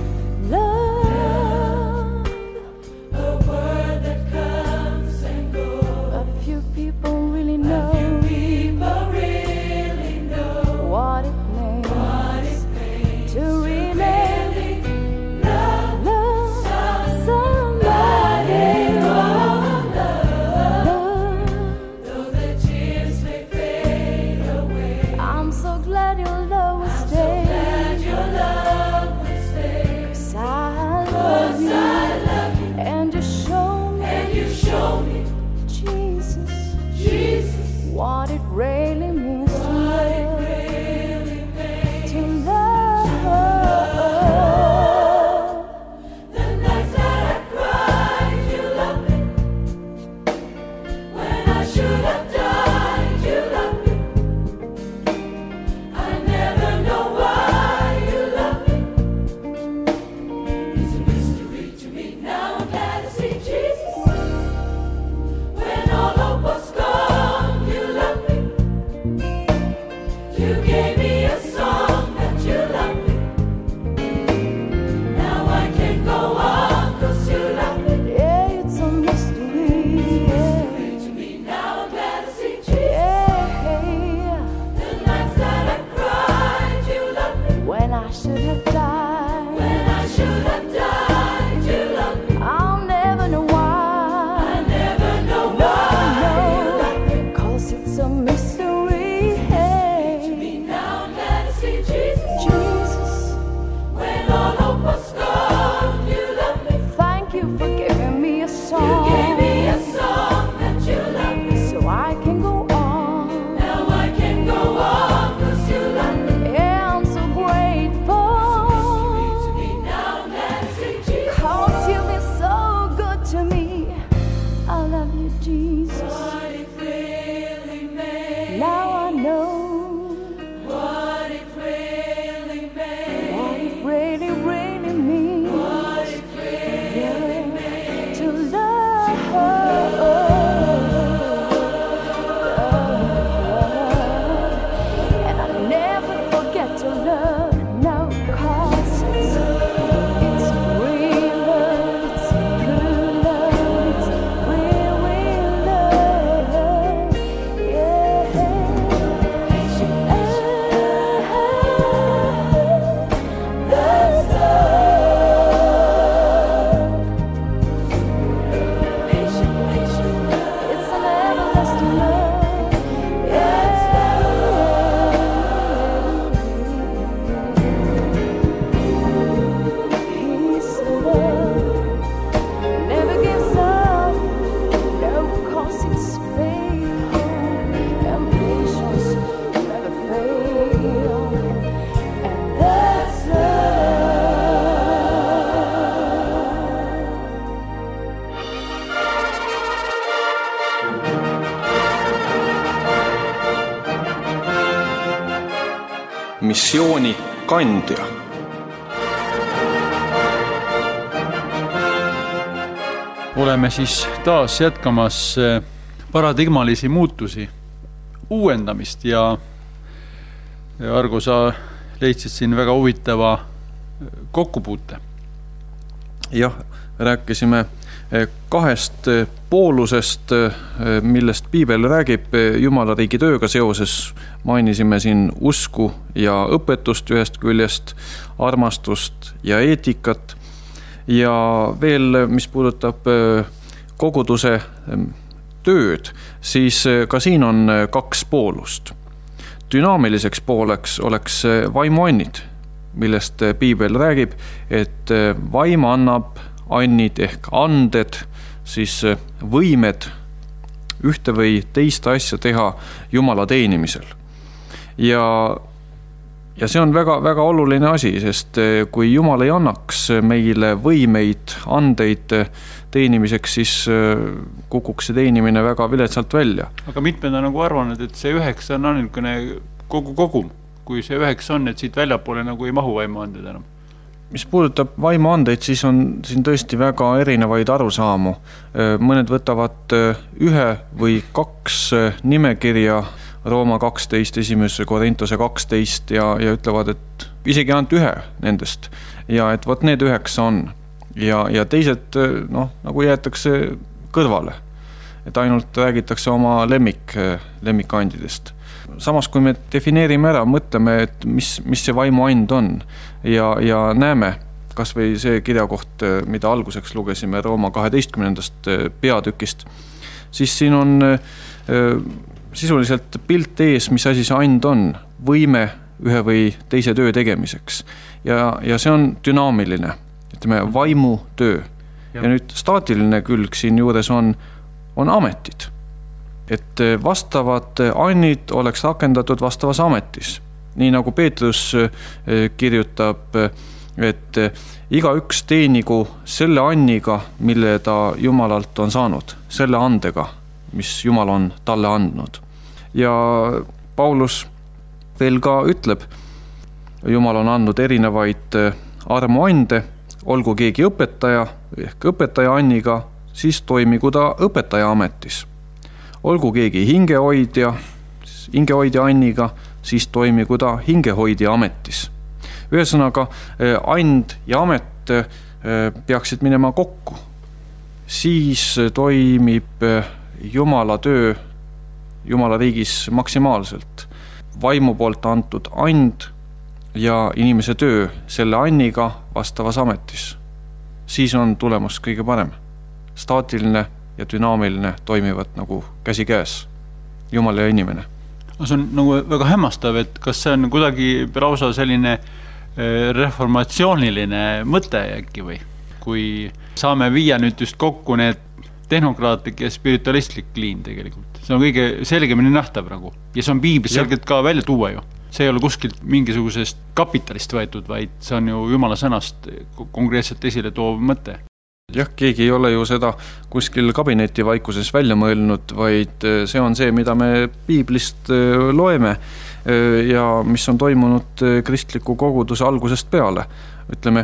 love. A word that comes and goes. A few people really know People really know what it means to really love love somebody. somebody. Love. Though the tears may fade away, I'm so glad your love will stay. glad your love will stay. 'Cause I love you, and you show me, And you show me, Jesus, Jesus, what it really means to love. really means. To love. The nights that I cried, you loved me. When I should have died, you loved me. I never know why you love me. It's a mystery to me. Now I'm glad to see Jesus. When all hope was gone, you loved me. You gave me a song that you loved me. Now I can go on 'cause you love me. Yeah, it's a mystery. Yeah. To me now I'm glad to see Jesus. Yeah. The nights that I cried, you loved me. When I should have died, When I should have died, you loved me. I'll never know why. I never know why you loved me. 'Cause it's a mystery. Hey. Now I'm glad to see Jesus. Jesus, When all hope was gone, you loved me. thank you for giving me a song. You gave me a song that you loved me. So I can go on. Now I can go on 'cause you love me. Yeah, I'm so grateful. To me now I'm glad to see Jesus. 'Cause you've been so good to me. I love you, Jesus. What it really meant. Now I know What it really meant. what it really, really means. What it really meant. To love. And I never forget to love. No, 'cause it's real love, it's true love, it's real, real love. Yeah. That's love. It's an everlasting love. He's love, never gives up. No, 'cause it's faithful, and patience never fail. And that's love. missiooni kandja. oleme siis taas jätkamas paradigmalisi muutusi, uuendamist ja Argo, sa leidsid siin väga huvitava kokkupuute. Jah, rääkisime kahest poolusest, millest piibel räägib Jumala riigi tööga seoses. Mainisime siin usku ja õpetust ühest küljest, armastust ja eetikat. Ja veel, mis puudutab koguduse tööd, siis ka siin on kaks poolust. Dünaamiliseks pooleks oleks vaimuannid, millest piibel räägib, et vaim annab annid ehk anded, siis võimed ühte või teist asja teha Jumala teenimisel. Ja ja see on väga, väga oluline asi, sest kui Jumal ei annaks meile võimeid, andeid teenimiseks, siis kukuks see teenimine väga viletsalt välja. Aga mitmed on nagu arvanud, et see 9 on ainukene kogu kogum. Kui see 9 on, et siit väljapoole nagu ei mahu vaimuanded enam. Mis puudutab vaimuandeid, siis on siin tõesti väga erinevaid arusaamu. Mõned võtavad 1 või 2 nimekirja Rooma 12, 1. Korintuse 12 ja ütlevad, et isegi ainult 1 nendest ja et võt need 9 on ja teised nagu jäetakse kõrvale, et ainult räägitakse oma lemmikandidest. Samas, kui me defineerime ära, mõtleme, et mis see vaimuand on ja näeme kas või see kirjakoht, mida alguseks lugesime Rooma 12. peatükist, siis siin on sisuliselt pilt ees, mis asi see and on, võime ühe või teise töö tegemiseks. Ja see on dünaamiline, ütleme, vaimu töö. Ja nüüd staatiline külg siin juures on ametid. Et vastavad annid oleks rakendatud vastavas ametis. Nii nagu Peetrus kirjutab, et igaüks teenigu selle anniga, mille ta Jumalalt on saanud, selle andega, mis Jumal on talle andnud. Ja Paulus veel ka ütleb, Jumal on andnud erinevaid armuande, olgu keegi õpetaja ehk õpetaja anniga, siis toimigu ta õpetaja ametis. Olgu keegi hingehoidja anniga, siis toimigu ta hingehoidja ametis. Ühesõnaga, and ja amet peaksid minema kokku. Siis toimib Jumala töö Jumala riigis maksimaalselt. Vaimu poolt antud and ja inimese töö selle anniga vastavas ametis. Siis on tulemus kõige parem. Staatiline ja dünaamiline toimivad nagu käsi käes. Jumal ja inimene. See on nagu väga hämmastav, et kas see on kuidagi lausa selline reformatsiooniline mõte äkki või? Kui saame viia nüüd just kokku need tehnokraatlik ja spiritualistlik liin tegelikult. See on kõige selgemini nähtav praegu. Ja see on piiblis selgelt ka välja tuua ju. See ei ole kuskilt mingisugusest kapitalist võetud, vaid see on ju Jumala sõnast konkreetselt esile toov mõte. Jah, keegi ei ole ju seda kuskil kabineti vaikuses välja mõelnud, vaid see on see, mida me piiblist loeme ja mis on toimunud kristliku koguduse algusest peale. Ütleme,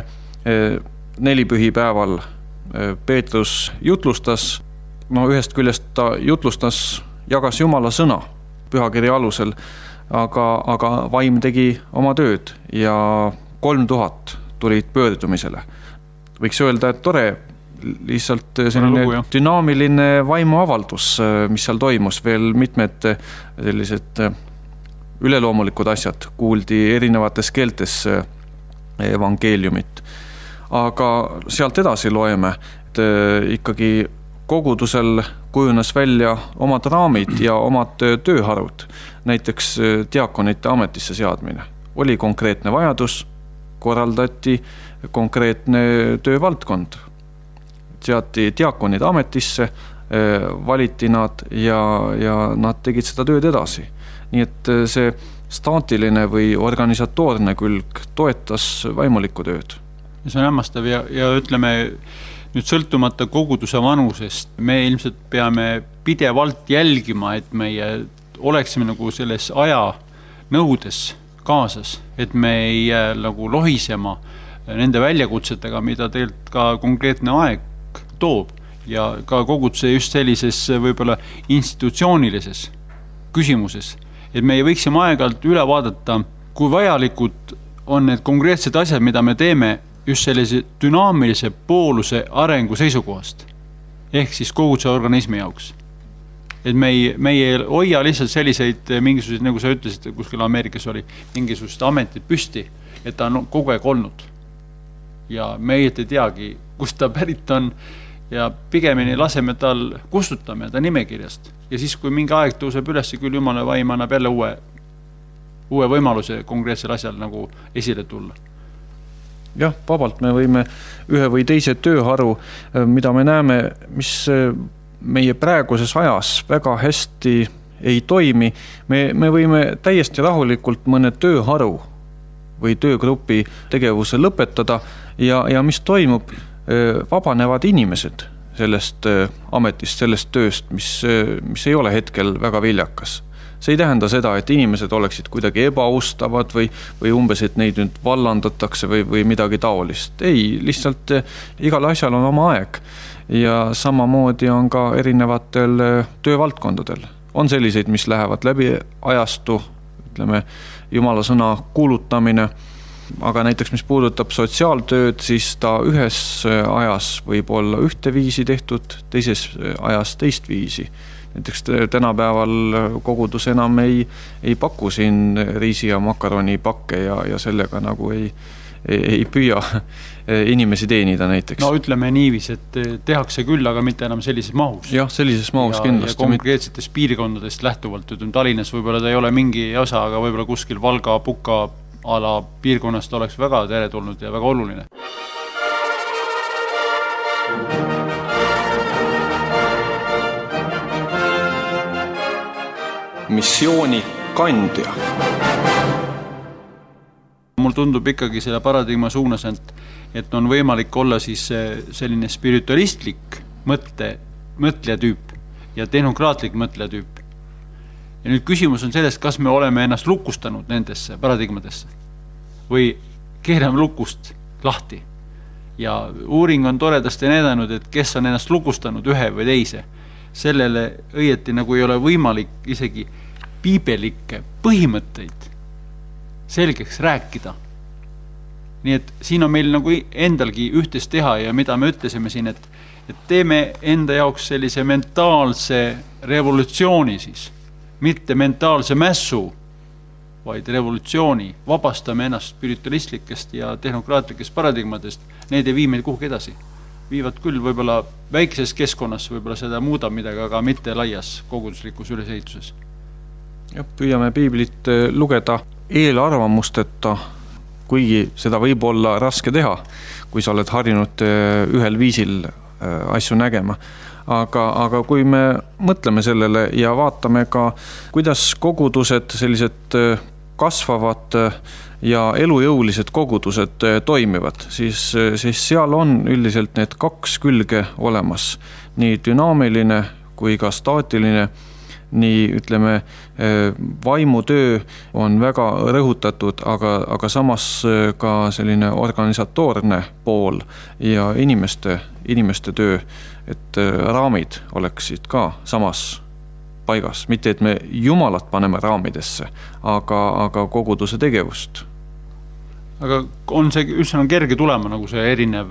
4 pühipäeval Peetrus jutlustas, ühest küljest ta jutlustas, jagas Jumala sõna pühakirja alusel, aga vaim tegi oma tööd ja 3000 tulid pöördumisele. Võiks öelda, et tore, lihtsalt selline dünaamiline vaimuavaldus, mis seal toimus, veel mitmed sellised üleloomulikud asjad, kuuldi erinevates keeltes evangeeliumit. Aga sealt edasi loeme, et ikkagi kogudusel kujunes välja omad raamid ja omad tööharud, näiteks diakonite ametisse seadmine. Oli konkreetne vajadus, korraldati konkreetne töövaldkond. Seati diakonid ametisse, valiti nad ja nad tegid seda tööd edasi. Nii et see staatiline või organisatoorne külg toetas vaimulikku tööd. See on hämmastav ja ütleme nüüd sõltumata koguduse vanusest, me ilmselt peame pidevalt jälgima, et meie oleksime nagu selles aja nõudes kaasas, et me ei nagu lohisema nende väljakutsetega, mida tegelikult ka konkreetne aeg toob ja ka koguduse just sellises võib-olla institutsioonilises küsimuses, et me võiksime aeg-ajalt üle vaadata, kui vajalikud on need konkreetsed asjad, mida me teeme just sellise dünaamilise pooluse arengu seisukohast, ehk siis koguduse organismi jaoks. Et me ei hoia lihtsalt selliseid mingisuguseid, nagu sa ütlesid, kuskil Ameerikas oli mingisugused ametid püsti, et ta on kogu aeg olnud. Ja me ei teagi, kust ta pärit on ja pigemini laseme tal, kustutame ta nimekirjast. Ja siis, kui mingi aeg tõuseb üles, küll Jumala vaim annab jälle uue võimaluse konkreetsel asjal nagu esile tulla. Jah, vabalt me võime ühe või teise tööharu, mida me näeme, mis meie praeguses ajas väga hästi ei toimi. Me võime täiesti rahulikult mõne tööharu või töögrupi tegevuse lõpetada ja mis toimub, vabanevad inimesed sellest ametist, sellest tööst, mis ei ole hetkel väga viljakas. See ei tähenda seda, et inimesed oleksid kuidagi ebaustavad või umbes, et neid nüüd vallandatakse või midagi taolist. Ei, lihtsalt igal asjal on oma aeg ja samamoodi on ka erinevatel töövaldkondadel. On selliseid, mis lähevad läbi ajastu, ütleme, Jumala sõna kuulutamine, aga näiteks mis puudutab sotsiaaltööd, siis ta ühes ajas võib olla ühte viisi tehtud, teises ajas teist viisi. Näiteks tänapäeval kogudus enam ei paku siin riisi ja makaroni pakke ja sellega nagu ei püüa inimesi teenida näiteks. No ütleme niivis, et tehakse küll, aga mitte enam sellises mahus. Jah, sellises mahus kindlasti. Ja konkreetsetest piirkondadest lähtuvalt, Tallinnas võib-olla ta ei ole mingi osa, aga võib-olla kuskil Valga, Puka ala piirkonnast oleks väga teretulnud ja väga oluline. Missiooni kandja. Mul tundub ikkagi selle paradigma suunas, et on võimalik olla siis selline spiritualistlik mõtlejatüüp ja tehnokraatlik mõtlejatüüp. Ja nüüd küsimus on sellest, kas me oleme ennast lukustanud nendesse paradigmadesse või keerame lukust lahti. Ja uuring on toredasti näidanud, et kes on ennast lukustanud ühe või teise. Sellele õieti nagu ei ole võimalik isegi piibelikke põhimõtteid selgeks rääkida. Nii et siin on meil nagu endalgi ühtest teha ja mida me ütlesime siin, et teeme enda jaoks sellise mentaalse revolutsiooni siis, mitte mentaalse mässu, vaid revolutsiooni, vabastame ennast spiritualistlikest ja tehnokraatlikest paradigmadest, need ei vii meil kuhugi edasi. Viivad küll võib-olla väikeses keskkonnas võib-olla seda muudab midagi, aga mitte laias koguduslikus ülesehituses. Ja, püüame piiblit lugeda eelarvamusteta, kuigi seda võib olla raske teha, kui sa oled harjunud ühel viisil asju nägema. Aga kui me mõtleme sellele ja vaatame ka, kuidas kogudused, sellised kasvavad ja elujõulised kogudused toimivad, siis seal on üldiselt need kaks külge olemas. Nii dünaamiline kui ka staatiline, nii ütleme vaimutöö on väga rõhutatud, aga samas ka selline organisatoorne pool ja inimeste töö, et raamid oleksid ka samas paigas. Mitte, et me Jumalat paneme raamidesse, aga koguduse tegevust. Aga on see üldse kerge tulema nagu see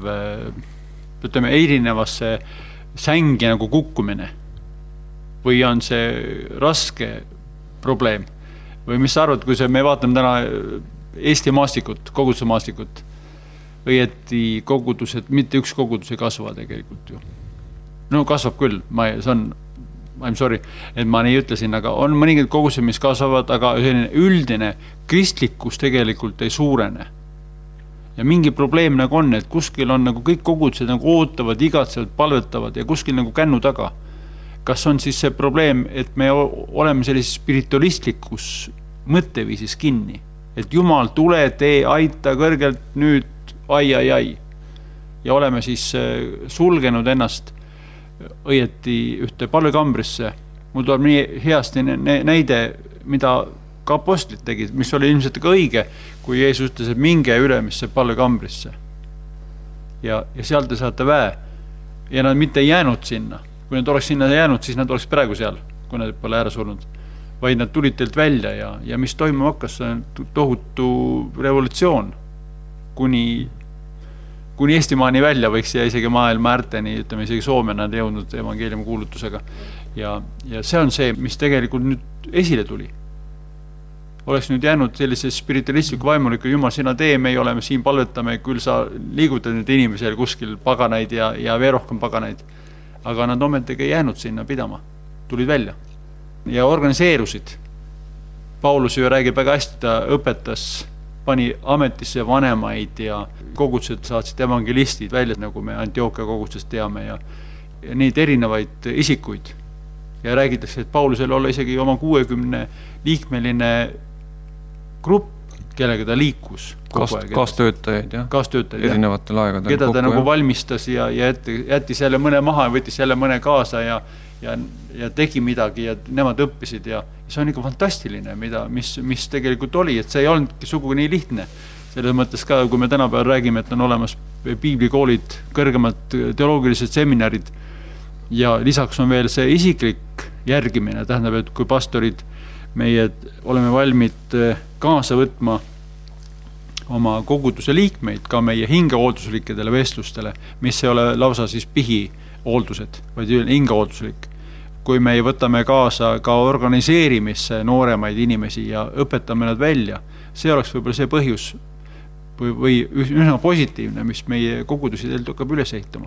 erinevasse sängi nagu kukkumine? Või on see raske probleem? Või mis sa arvad, kui me vaatame täna Eesti maastikut, koguduse maastikut, õieti kogudused, mitte üks kogudus ei kasva tegelikult ju. No kasvab küll, I'm sorry, et ma nii ütlesin, aga on mõningad kogudused, mis kasvavad, aga selline üldine kristlikkus tegelikult ei suurene. Ja mingi probleem nagu on, et kuskil on nagu kõik kogudused nagu ootavad, igatsevad, palvetavad ja kuskil nagu kännu taga. Kas on siis see probleem, et me oleme sellises spiritualistlikus mõtteviisis kinni? Et Jumal, tule, tee, aita kõrgelt nüüd, ai. Ja oleme siis sulgenud ennast õieti ühte palvekambrisse. Mul tuleb nii heasti näide, mida ka apostlid tegid, mis oli ilmselt ka õige, kui Jeesus ütles, et minge ülemisse palvekambrisse. Ja seal te saate väe. Ja nad mitte ei jäänud sinna. Kui nad oleks sinna jäänud, siis nad oleks praegu seal, kui nad pole ära surnud. Vaid nad tulid teilt välja ja mis toimuma hakkas, tohutu revolutsioon. Kuni Eestimaani välja võiks ja isegi maailma äärteni, ütleme isegi Soome nad jõudnud evangeeliumi kuulutusega. Ja see on see, mis tegelikult nüüd esile tuli. Oleks nüüd jäänud sellise spiritualistliku vaimuliku, Jumal, sina tee, me oleme siin, palvetame, küll sa liigutad nüüd inimesel kuskil paganaid ja veel rohkem paganaid. Aga nad ometegi jäänud sinna pidama, tulid välja ja organiseerusid. Paulus ju räägib väga hästi, ta õpetas, pani ametisse vanemaid ja kogudused saatsid evangelistid välja, nagu me Antiokia kogudusest teame ja neid erinevaid isikuid. Ja räägitakse, et Paulusel olla isegi oma 60 liikmeline grupp, kellega ta liikus kogu aeg. Kaastöötajaid, jah. Kaastöötajaid, erinevatel aegadel. Keda ta nagu valmistas ja jättis jälle mõne maha ja võttis jälle mõne kaasa ja tegi midagi ja nemad õppisid ja see on ikka fantastiline, mis tegelikult oli, et see ei olnudki sugugi nii lihtne. Selles mõttes ka, kui me tänapäeval räägime, et on olemas piiblikoolid, kõrgemad teoloogilised seminarid ja lisaks on veel see isiklik järgimine, tähendab, et kui pastorid meie oleme valmid kaasa võtma oma koguduse liikmeid ka meie hingehoolduslikele vestlustele, mis ei ole lausa siis pihihooldused, vaid hingehoolduslik. Kui me võtame kaasa ka organiseerimisse nooremaid inimesi ja õpetame nad välja, see oleks võib-olla see põhjus või üsna positiivne, mis meie kogudusi teilt hakkab üles ehitama.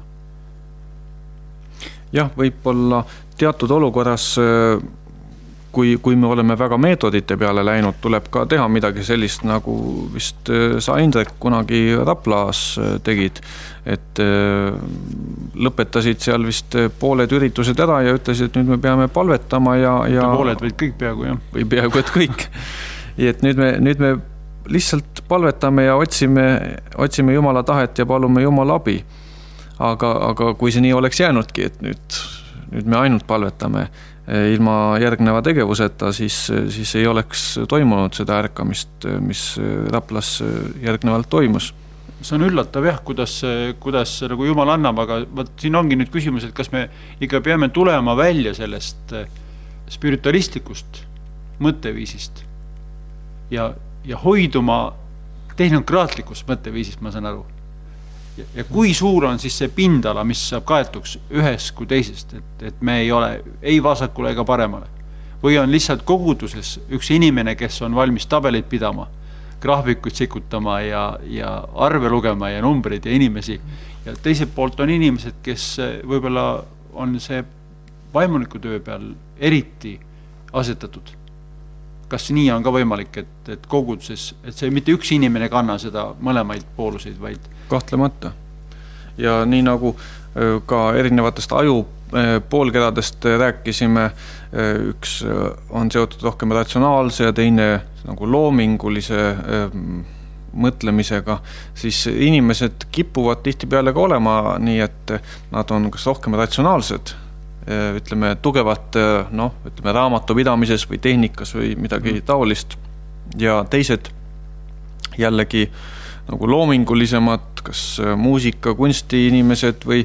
Jah, võib-olla teatud olukorras, kui me oleme väga meetodite peale läinud, tuleb ka teha midagi sellist, nagu vist sa, Indrek, kunagi Raplaas tegid, et lõpetasid seal vist pooled üritused ära ja ütlesid, et nüüd me peame palvetama ja pooled võid kõik peaaegu, jah. Või peaaegu, et kõik. Ja et nüüd me lihtsalt palvetame ja otsime Jumala tahet ja palume Jumala abi. Aga kui see nii oleks jäänudki, et nüüd me ainult palvetame ilma järgneva tegevuseta, siis ei oleks toimunud seda ärkamist, mis Raplas järgnevalt toimus. See on üllatav, jah, kuidas nagu Jumal annab, aga siin ongi nüüd küsimus, et kas me ikka peame tulema välja sellest spiritualistlikust mõtteviisist ja hoiduma tehnokraatlikust mõtteviisist, ma saan aru. Ja kui suur on siis see pindala, mis saab kaetuks ühes kui teisest, et me ei ole ei vasakule ega paremale. Või on lihtsalt koguduses üks inimene, kes on valmis tabelit pidama, graafikuid sikutama ja arve lugema ja numbreid ja inimesi. Ja teiselt poolt on inimesed, kes võib-olla on see vaimuliku töö peal eriti asetatud. Kas nii on ka võimalik, et koguduses, et see mitte üks inimene kanna seda mõlemaid pooluseid, vaid kahtlemata. Ja nii nagu ka erinevatest aju poolkedadest rääkisime, üks on seotud rohkem ratsionaalse ja teine nagu loomingulise mõtlemisega, siis inimesed kipuvad tihtipeale ka olema nii, et nad on kas rohkem ratsionaalsed, ütleme tugevat ütleme raamatupidamises või tehnikas või midagi taolist ja teised jällegi nagu loomingulisemad, kas muusika, kunsti inimesed või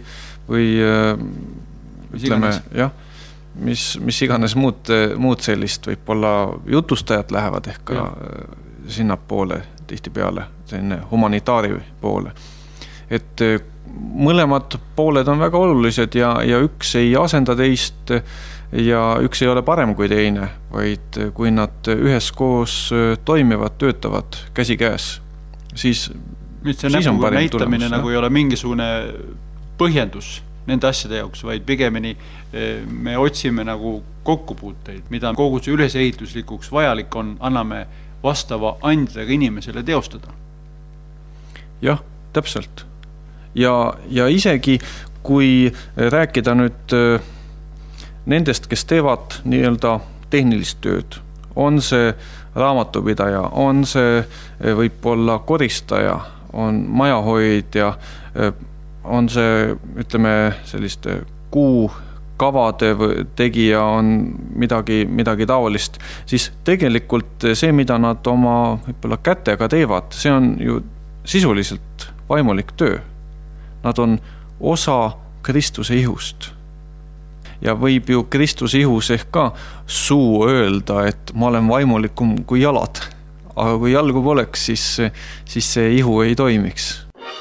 ütleme, jah, mis iganes muud sellist, võib-olla jutustajad lähevad ehk ka sinna poole tihtipeale, selline humanitaari poole. Et mõlemad pooled on väga olulised ja üks ei asenda teist ja üks ei ole parem kui teine, vaid kui nad üheskoos toimivad, töötavad käsi käes, siis on näitamine tulemus, nagu ei ole mingisugune põhjendus nende asjade jaoks, vaid pigemini me otsime nagu kokkupuuteid, mida koguduse ülesehitlikuks vajalik on, anname vastava andlega inimesele teostada. Jah, täpselt. Ja isegi kui rääkida nüüd nendest, kes teevad nii-öelda tehnilist tööd, on see raamatupidaja, on see võib-olla koristaja, on majahoidja, on see, ütleme, selliste kuukavade tegija, on midagi taolist, siis tegelikult see, mida nad oma võib-olla kätega teevad, see on ju sisuliselt vaimulik töö. Nad on osa Kristuse ihust. Ja võib ju Kristuse ihus ehk ka suu öelda, et ma olen vaimulikum kui jalad. Aga kui jalgu poleks, siis see ihu ei toimiks.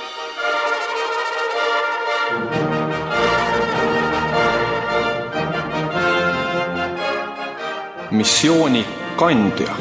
Missiooni kandja.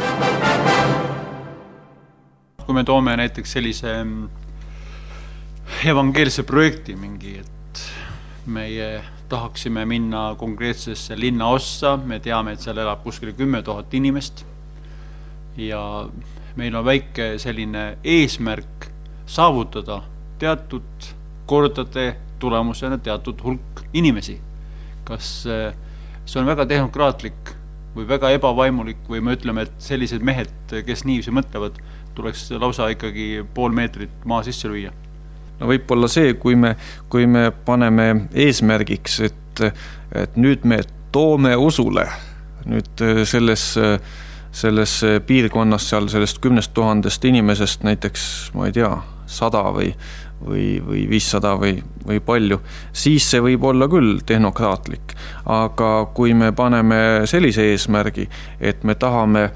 Kui me toome näiteks sellise evangeelse projekti mingi, et meie tahaksime minna konkreetsesse linna ossa, me teame, et seal elab kuskil 10 000 inimest ja meil on väike selline eesmärk saavutada teatud kordade tulemusena teatud hulk inimesi. Kas see on väga tehnokraatlik või väga ebavaimulik või me ütleme, et sellised mehed, kes niiviisi mõtlevad, tuleks lausa ikkagi pool meetrit maa sisse lüüa. No võib-olla see, kui me paneme eesmärgiks, et nüüd me toome usule nüüd selles piirkonnas seal sellest 10 000 inimesest näiteks, ma ei tea, 100 või 500 või palju, siis see võib olla küll tehnokraatlik. Aga kui me paneme sellise eesmärgi, et me tahame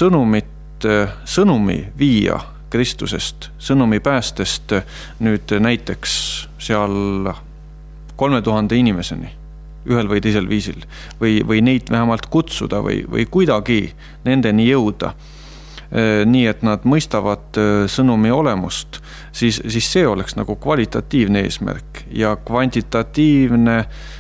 sõnumi viia Kristusest, sõnumi päästest nüüd näiteks seal 3000 inimeseni, ühel või teisel viisil, või neid vähemalt kutsuda või kuidagi nendeni jõuda, nii et nad mõistavad sõnumi olemust, siis see oleks nagu kvalitatiivne eesmärk ja kvantitatiivne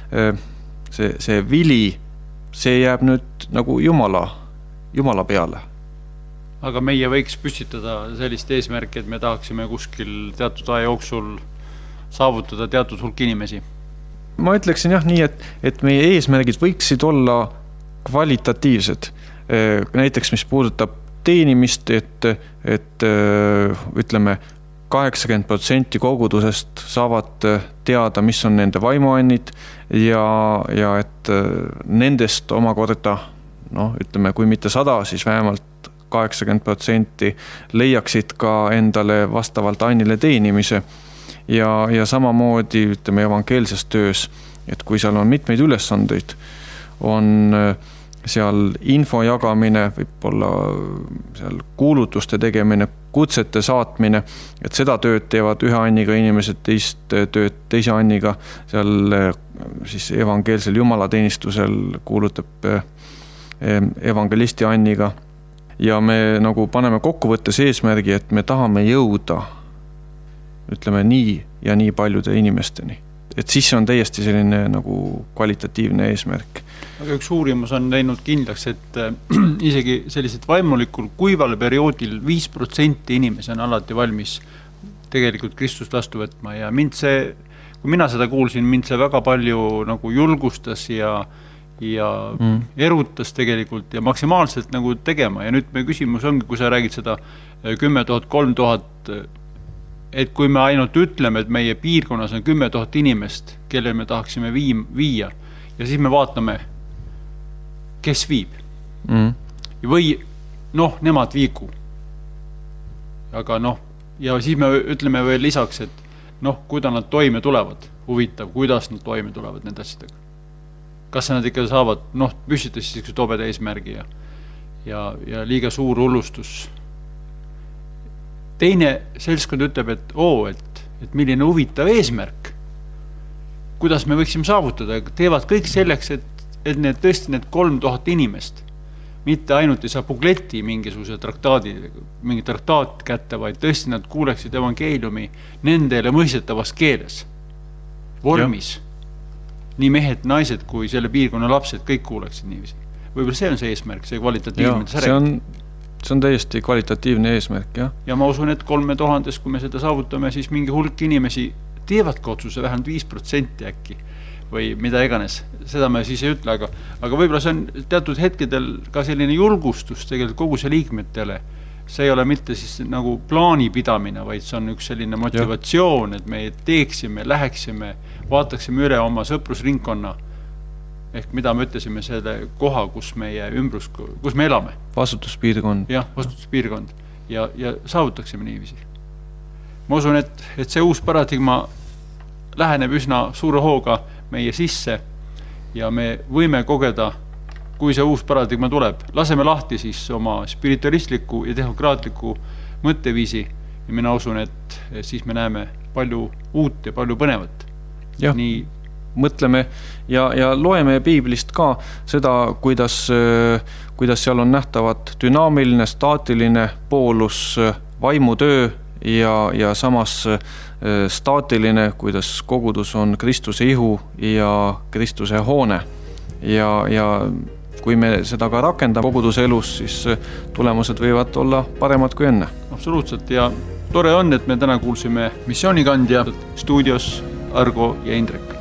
see vili, see jääb nüüd nagu Jumala peale. Aga meie võiks püstitada sellist eesmärki, et me tahaksime kuskil teatud aja jooksul saavutada teatud hulk inimesi. Ma ütleksin jah nii, et meie eesmärgid võiksid olla kvalitatiivsed. Näiteks, mis puudutab teenimist, et ütleme 80% kogudusest saavad teada, mis on nende vaimuannid ja et nendest omakorda, ütleme, kui mitte 100, siis vähemalt 80% leiaksid ka endale vastavalt annile teenimise ja samamoodi ütleme evangeelses töös, et kui seal on mitmeid ülesandeid, on seal info jagamine, võib-olla seal kuulutuste tegemine, kutsete saatmine, et seda tööd teevad ühe anniga inimesed, teist tööd teise anniga, seal siis evangeelsel jumalateenistusel kuulutab evangelisti anniga ja me nagu paneme kokkuvõttes eesmärgi, et me tahame jõuda ütleme nii ja nii paljude inimesteni. Et siis on täiesti selline nagu kvalitatiivne eesmärk. Aga üks uurimus on läinud kindlaks, et isegi sellised vaimulikul kuival perioodil 5% inimesi on alati valmis tegelikult Kristust vastu võtma ja kui mina seda kuulsin, mind see väga palju nagu julgustas ja erutas tegelikult ja maksimaalselt nagu tegema ja nüüd meie küsimus ongi, kui sa räägid seda 10 000, 3000, et kui me ainult ütleme, et meie piirkonnas on 10 000 inimest, kelle me tahaksime viia ja siis me vaatame, kes viib. Või nemad viigu. Aga ja siis me ütleme veel lisaks, et kuidas nad toime tulevad, huvitav, kuidas nad toime tulevad nende asjadega. Kas nad ikka saavad, püstitas siis tobeda eesmärgi ja liiga suur hullustus. Teine seltskond ütleb, et milline huvitav eesmärk, kuidas me võiksime saavutada, teevad kõik selleks, et need tõesti need 3000 inimest, mitte ainult ei saa pugleti mingisuguse mingi traktaat kätte, vaid tõesti nad kuuleksid evangeeliumi nendele mõistetavas keeles, vormis. Ja. Nii mehed, naised kui selle piirkonna lapsed kõik kuuleksid niiviisi. Võib-olla see on see eesmärk, see kvalitatiivne. See on täiesti kvalitatiivne eesmärk, jah. Ja ma usun, et 3000, kui me seda saavutame, siis mingi hulk inimesi teevad ka otsuse vähemalt 5% äkki või mida iganes. Seda me siis ei ütle, aga võib-olla see on teatud hetkedel ka selline julgustus tegelikult kogu see liikmetele. See ei ole mitte siis nagu plaani pidamine, vaid see on üks selline motivatsioon, et me teeksime, läheksime, vaataksime üle oma sõprusringkonna, ehk mida me ütlesime selle koha, kus me elame. Vastutuspiirkond. Jah, vastutuspiirkond ja saavutaksime niiviisi. Ma usun, et see uus paradigma läheneb üsna suure hooga meie sisse ja me võime kogeda, kui see uus paradigma tuleb. Laseme lahti siis oma spiritualistliku ja tehnokraatliku mõtteviisi ja mina usun, et siis me näeme palju uut ja palju põnevat. Jah, nii mõtleme ja loeme piiblist ka seda, kuidas seal on nähtavad dünaamiline, staatiline poolus, vaimutöö ja samas staatiline, kuidas kogudus on Kristuse ihu ja Kristuse hoone ja kui me seda ka rakendame koguduse elus, siis tulemused võivad olla paremad kui enne. Absoluutselt ja tore on, et me täna kuulsime missioonikandja stuudios Argo ja Indrek.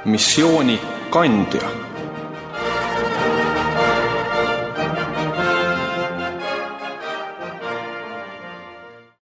missiooni kandja